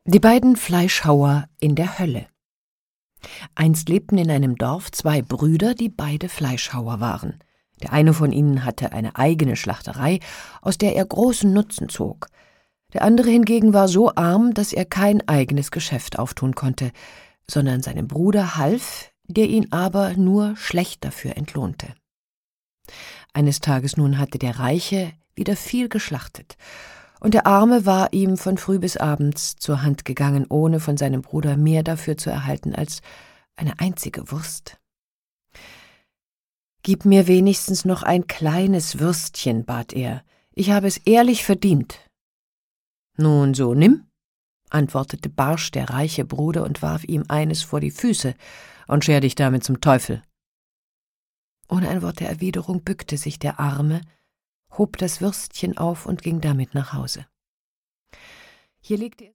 Die beiden Fleischhauer in der Hölle. Einst lebten in einem Dorf zwei Brüder, die beide Fleischhauer waren. Der eine von ihnen hatte eine eigene Schlachterei, aus der er großen Nutzen zog. Der andere hingegen war so arm, dass er kein eigenes Geschäft auftun konnte, sondern seinem Bruder half, der ihn aber nur schlecht dafür entlohnte. Eines Tages nun hatte der Reiche wieder viel geschlachtet, und der Arme war ihm von früh bis abends zur Hand gegangen, ohne von seinem Bruder mehr dafür zu erhalten als eine einzige Wurst. »Gib mir wenigstens noch ein kleines Würstchen«, bat er, »ich habe es ehrlich verdient.« »Nun, so nimm«, antwortete barsch der reiche Bruder und warf ihm eines vor die Füße, »und scher dich damit zum Teufel.« Ohne ein Wort der Erwiderung bückte sich der Arme, hob das Würstchen auf und ging damit nach Hause. Hier legte er